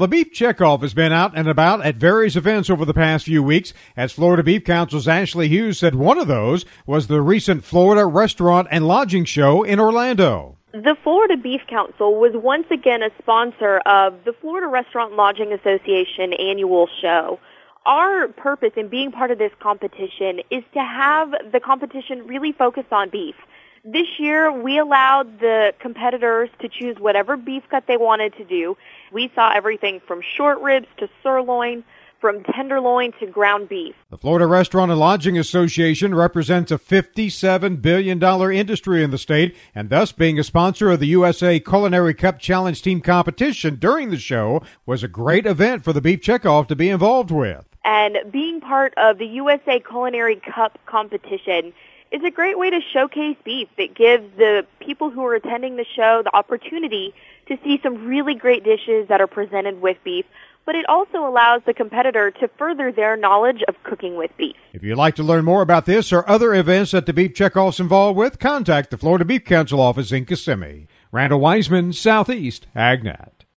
The beef checkoff has been out and about at various events over the past few weeks. As Florida Beef Council's Ashley Hughes said, one of those was the recent Florida Restaurant and Lodging Show in Orlando. The Florida Beef Council was once again a sponsor of the Florida Restaurant Lodging Association annual show. Our purpose in being part of this competition is to have the competition really focus on beef. This year, we allowed the competitors to choose whatever beef cut they wanted to do. We saw everything from short ribs to sirloin, from tenderloin to ground beef. The Florida Restaurant and Lodging Association represents a $57 billion industry in the state, and thus being a sponsor of the USA Culinary Cup Challenge Team competition during the show was a great event for the Beef Checkoff to be involved with. And being part of the USA Culinary Cup competition is a great way to showcase beef that gives the people who are attending the show the opportunity to see some really great dishes that are presented with beef, but it also allows the competitor to further their knowledge of cooking with beef. If you'd like to learn more about this or other events that the Beef Checkoff's involved with, contact the Florida Beef Council office in Kissimmee. Randall Wiseman, Southeast AgNet.